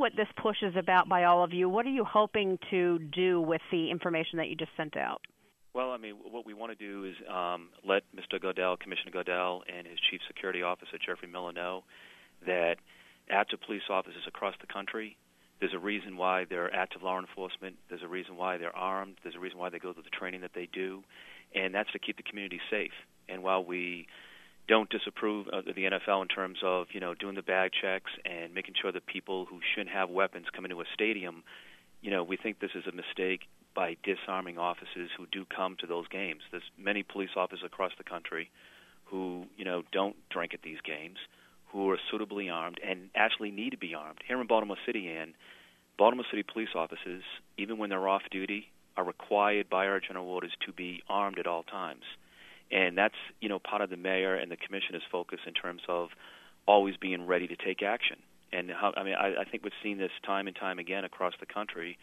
what this push is about by all of you. What are you hoping to do with the information that you just sent out? Well, I mean, what we want to do is let Mr. Godell, Commissioner Godell, and his Chief Security Officer, Jeffrey Miller, know that active police officers across the country, there's a reason why they're active law enforcement. There's a reason why they're armed. There's a reason why they go through the training that they do, and that's to keep the community safe. And while we don't disapprove of the NFL in terms of, doing the bag checks and making sure that people who shouldn't have weapons come into a stadium, we think this is a mistake by disarming officers who do come to those games. There's many police officers across the country who, don't drink at these games, who are suitably armed and actually need to be armed. Here in Baltimore City, Baltimore City police officers, even when they're off duty, are required by our general orders to be armed at all times. And that's, part of the mayor and the commissioner's focus in terms of always being ready to take action. And I think we've seen this time and time again across the country,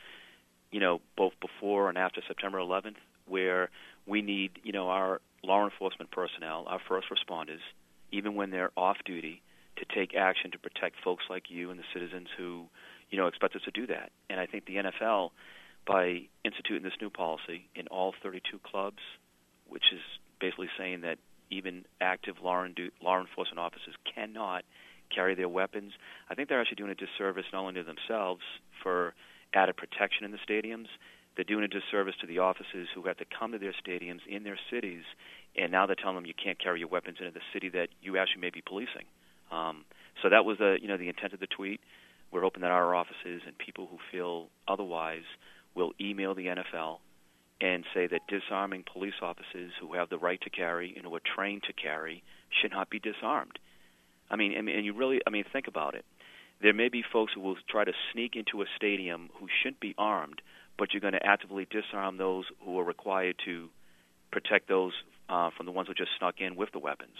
both before and after September 11th, where we need, our law enforcement personnel, our first responders, even when they're off duty, to take action to protect folks like you and the citizens who, expect us to do that. And I think the NFL, by instituting this new policy in all 32 clubs, which is basically saying that even active law enforcement officers cannot carry their weapons, I think they're actually doing a disservice not only to themselves for added protection in the stadiums, they're doing a disservice to the officers who have to come to their stadiums in their cities, and now they're telling them you can't carry your weapons into the city that you actually may be policing. So that was the intent of the tweet. We're hoping that our officers and people who feel otherwise will email the NFL and say that disarming police officers who have the right to carry and who are trained to carry should not be disarmed. And you really, think about it. There may be folks who will try to sneak into a stadium who shouldn't be armed, but you're going to actively disarm those who are required to protect those from the ones who just snuck in with the weapons.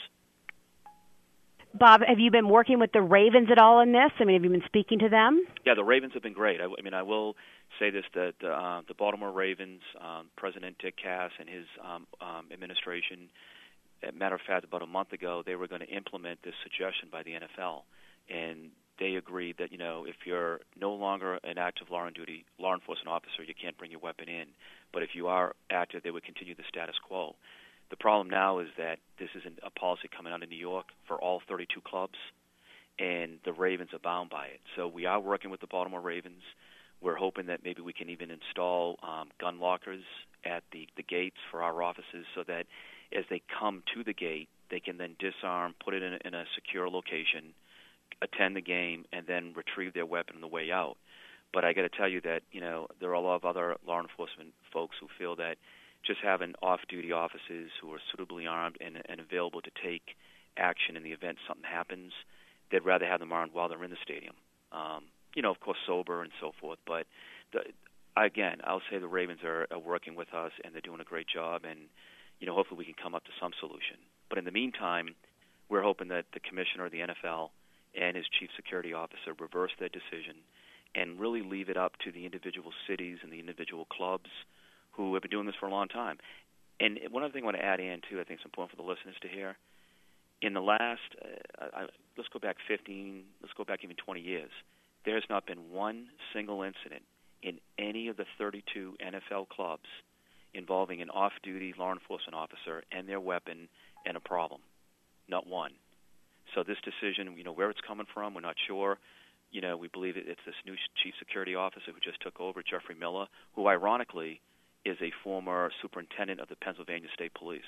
Bob, have you been working with the Ravens at all in this? Have you been speaking to them? Yeah, the Ravens have been great. I will say this, that the Baltimore Ravens, President Dick Cass and his administration, matter of fact, about a month ago, they were going to implement this suggestion by the NFL, and they agreed that, if you're no longer an active law enforcement officer, you can't bring your weapon in. But if you are active, they would continue the status quo. The problem now is that this isn't a policy coming out of New York for all 32 clubs, and the Ravens are bound by it. So we are working with the Baltimore Ravens. We're hoping that maybe we can even install gun lockers at the gates for our officers so that as they come to the gate, they can then disarm, put it in a secure location, attend the game, and then retrieve their weapon on the way out. But I got to tell you that, there are a lot of other law enforcement folks who feel that just having off-duty officers who are suitably armed and available to take action in the event something happens, they'd rather have them armed while they're in the stadium. Of course, sober and so forth. But, again, I'll say the Ravens are working with us, and they're doing a great job, and, hopefully we can come up to some solution. But in the meantime, we're hoping that the commissioner of the NFL and his chief security officer reverse their decision and really leave it up to the individual cities and the individual clubs who have been doing this for a long time. And one other thing I want to add in, too, I think it's important for the listeners to hear. In the last, let's go back 15, let's go back even 20 years, there has not been one single incident in any of the 32 NFL clubs involving an off-duty law enforcement officer and their weapon and a problem. Not one. So this decision, where it's coming from, we're not sure. We believe it's this new chief security officer who just took over, Jeffrey Miller, who ironically is a former superintendent of the Pennsylvania State Police.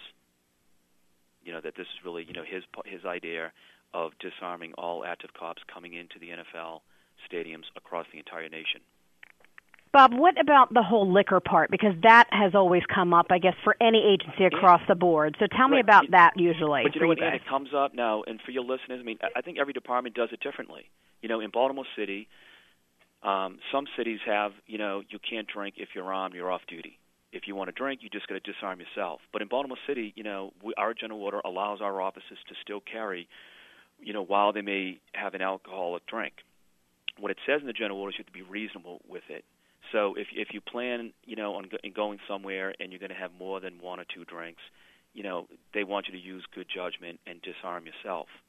That this is really, his idea of disarming all active cops coming into the NFL stadiums across the entire nation. Bob, what about the whole liquor part? Because that has always come up, I guess, for any agency across the board. So tell me about that usually. But it comes up now, and for your listeners, I think every department does it differently. In Baltimore City, some cities have, you can't drink if you're armed, you're off duty. If you want to drink, you just got to disarm yourself. But in Baltimore City, our general order allows our officers to still carry, while they may have an alcoholic drink. What it says in the general order is you have to be reasonable with it. So if you plan, on going somewhere and you're going to have more than one or two drinks, they want you to use good judgment and disarm yourself.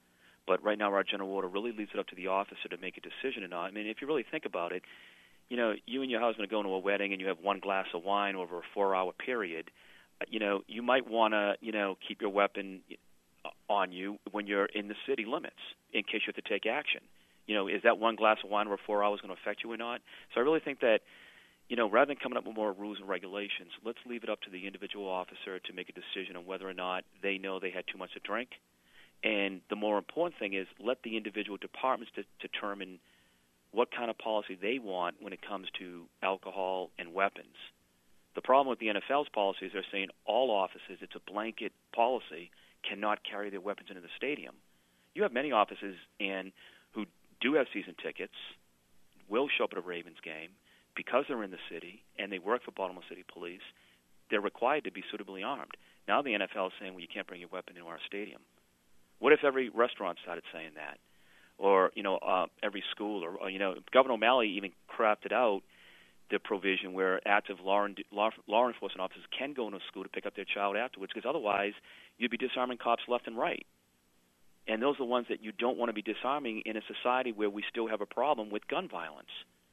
But right now, our general order really leaves it up to the officer to make a decision or not. I mean, if you really think about it, you and your husband are going to a wedding and you have one glass of wine over a 4-hour period. You might want to, keep your weapon on you when you're in the city limits in case you have to take action. Is that one glass of wine over 4 hours going to affect you or not? So I really think that, rather than coming up with more rules and regulations, let's leave it up to the individual officer to make a decision on whether or not they know they had too much to drink. And the more important thing is let the individual departments determine what kind of policy they want when it comes to alcohol and weapons. The problem with the NFL's policy is they're saying all officers, it's a blanket policy, cannot carry their weapons into the stadium. You have many officers who do have season tickets, will show up at a Ravens game because they're in the city and they work for Baltimore City Police. They're required to be suitably armed. Now the NFL is saying, well, you can't bring your weapon into our stadium. What if every restaurant started saying that? Or, every school, or Governor O'Malley even crafted out the provision where active law enforcement officers can go into a school to pick up their child afterwards, because otherwise you'd be disarming cops left and right. And those are the ones that you don't want to be disarming in a society where we still have a problem with gun violence.